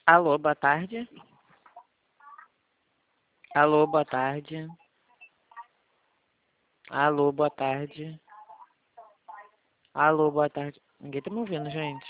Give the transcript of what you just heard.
Alô, boa tarde. Alô, boa tarde. Alô, boa tarde. Alô, boa tarde. Ninguém tá me ouvindo, gente.